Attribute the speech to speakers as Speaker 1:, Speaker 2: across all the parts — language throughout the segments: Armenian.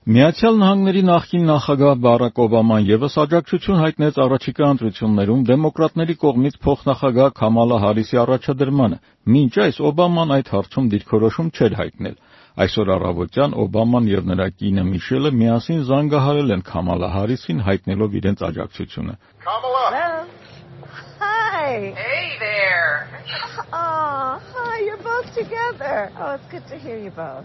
Speaker 1: Միացյալ Նահանգների նախկին նախագահ Բարակ Օբաման ևս աջակցություն հայտնեց առաջիկա ընտրություններում դեմոկրատների կողմից փոխնախագահ Քամալա Հարիսի առաջադրմանը։ Մինչ այս Օբաման այդ հարցում դիրքորոշում չէր հայտնել։ Այսօր առավոտյան Օբաման եւ նրա կինը Միշելը միասին զանգահարել են Քամալա Հարիսին հայտնելով իրենց աջակցությունը։
Speaker 2: Kamala!
Speaker 3: Hi!
Speaker 2: Hey there!
Speaker 3: Oh, hi, you're both together. Oh, it's good to hear you both.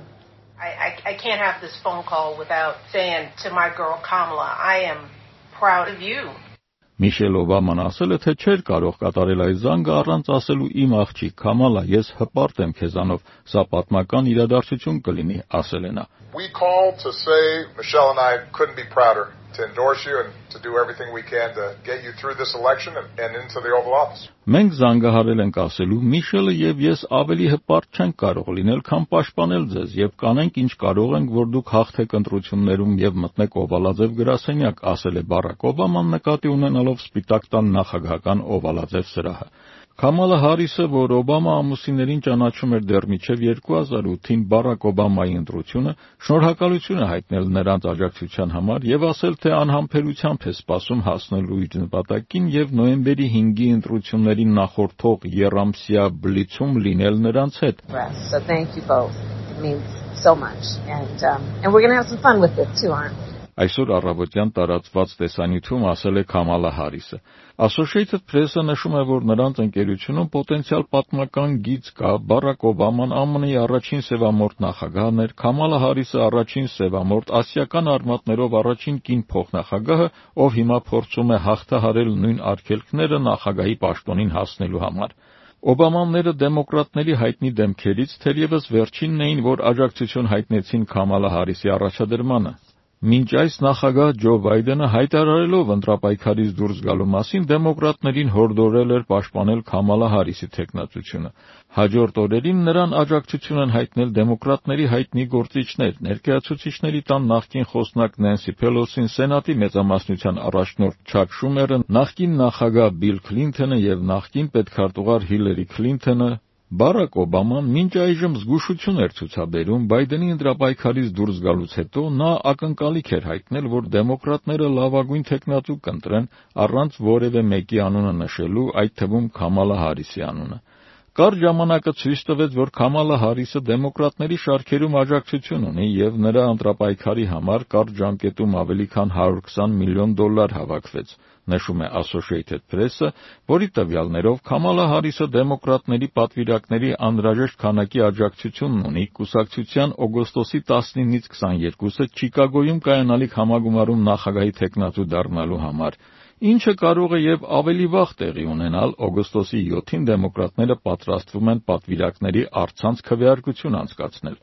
Speaker 2: I can't have this phone call without saying to my girl Kamala, I am proud of you.
Speaker 1: Միշել Օբաման ասել է, թե չէր կարող կատարել այս զանգը առանց ասելու իմ աղջիկ Քամալա, ես հպարտ եմ քեզանով, սա պատմական իրադարձություն կլինի, ասել է նա։
Speaker 4: We called to say Michelle and I couldn't be prouder to endorse you and to do everything we can to get you through this election and into the Oval Office.
Speaker 1: Մենք զանգահարել ենք ասելու Միշելը եւ ես ավելի հպարտ չենք կարող լինել, քան պաշտպանել ձեզ եւ կանենք ինչ կարող ենք, որ դուք հաղթեք ընտրություններում եւ մտնեք օվալաձև գրասենյակ, ասել է Բարակ Օբաման նկատի ունենալով Սպիտակ տան նախագահական օվալաձև սրահը։ Քամալա Հարիսը, որ Օբամա ամուսիններին ճանաչում էր դեռ մինչև 2008-ին Բարակ Օբամայի ընտրությունը, շնորհակալություն է հայտնել նրանց աջակցության համար եւ ասել, թե անհամբերությամբ է սպասում հասնելու իր նպատակին եւ նոյեմբերի 5-ի ընտրություններին նախորդող եռամսյա բլիցում լինել նրանց հետ։
Speaker 3: So thank you both. It means so much. And we're going to have some fun with it too, aren't we?
Speaker 1: Այսօր առավոտյան տարածված տեսանյութում ասել է Քամալա Հարիսը։ Associated Press-ը նշում է, որ նրանց ընկերությունում պոտենցիալ պատմական գիծ կա, Բարակ Օբաման ԱՄՆ-ի առաջին սևամորթ նախագահն էր, Քամալա Հարիսը առաջին սևամորթ ասիական արմատներով առաջին կին փոխնախագահը, ով հիմա փորձում է հաղթահարել նույն արգելքները նախագահի պաշտոնին հասնելու համար։ Օբամանները դեմոկրատների հայտնի դեմքերից թերևս վերջինն էին, որ աջակցություն հայտնեցին Քամալա Հարիսի առաջադրմանը։ Մինչ այս նախագահ Ջո Բայդենը հայտարարելով ընտրապայքարից դուրս գալու մասին դեմոկրատներին հորդորել էր պաշտպանել Քամալա Հարիսի թեկնածությունը։ Հաջորդ օրերին նրան աջակցություն են հայտնել դեմոկրատների հայտնի գործիչներ, ներկայացուցիչների տան նախկին խոսնակ Նենսի Փելոսին, Սենատի մեծամասնության առաջնորդ Չակ Շումերը, նախկին նախագահ Բիլ Քլինթոնը եւ նախկին պետքարտուղար Հիլարի Քլինթոնը։ Բարակ Օբաման մինչ այժմ զգուշություն էր ցուցաբերում Բայդենի ընտրապայքարից դուրս գալուց հետո նա ակնկալիք էր հայտնել, որ դեմոկրատները լավագույն թեկնածու կընտրեն առանց որևէ մեկի անունը նշելու, այդ թվում Քամալա Հարիսի անունը։ Կարճ ժամանակը ցույց տվեց, որ Քամալա Հարիսը դեմոկրատների շարքերում աջակցություն ունի եւ նրա ընտրապայքարի համար կարճ ժամկետում ավելի քան $120 միլիոն հավաքվեց, նշում է Associated Press-ը, որի տվյալներով Քամալա Հարիսը դեմոկրատների պատվիրակների անհրաժեշտ քանակի աջակցությունն ունի կուսակցության օգոստոսի 19-ից 22-ը Չիկագոյում կայանալիք համագումարում նախագահի թեկնածու դառնալու համար, ինչը կարող է եւ ավելի վաղ տեղի ունենալ օգոստոսի 7-ին դեմոկրատները պատրաստվում են պատվիրակների առցանց քվեարկություն անցկացնել։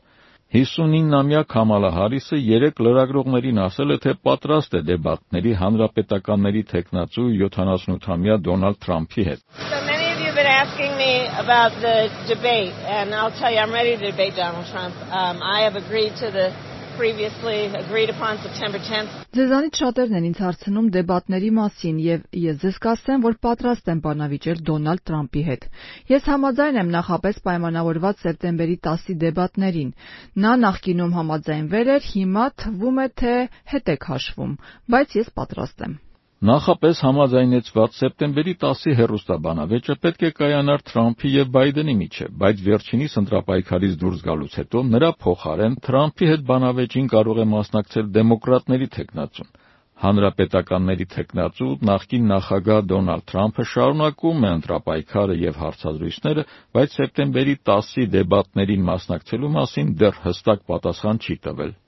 Speaker 1: 59-ամյա Քամալա Հարիսը 3 լրագրողներին ասել է, թե պատրաստ է դեբատների հանրապետականների թեկնածու 78-ամյա Դոնալդ Թրամփի հետ։
Speaker 5: So many of you have been asking me about the debate, and I'll tell you, I'm ready to debate Donald Trump. I have agreed to the previously agreed upon September 10th.
Speaker 6: Ձեզանից շատերն են ինձ հարցնում դեբատների մասին եւ ես ձեզ կասեմ, որ պատրաստ եմ բանավիճել Դոնալդ Թրամփի հետ։ Ես համաձայն եմ նախապես պայմանավորված սեպտեմբերի 10-ի դեբատներին։ Նա նախկինում համաձայնվել էր, հիմա թվում է, թե հետ եք հաշվում, բայց ես պատրաստ եմ։
Speaker 1: Նախապես համաձայնեցված սեպտեմբերի 10-ի հեռուստաբանավեճը պետք է կայանար Թրամփի եւ Բայդենի միջեւ, բայց վերջինիս ընտրապայքարից դուրս գալուց հետո նրա փոխարեն Թրամփի հետ բանավեճին կարող է մասնակցել դեմոկրատների թեկնածուն։ Հանրապետականների թեկնածու նախկին նախագահ Դոնալդ Թրամփը շարունակում է ընտրապայքարը եւ հարցազրույցները, բայց սեպտեմբերի 10-ի դեբատներին մասնակցելու մասին դեռ հստակ պատասխան չի տվել։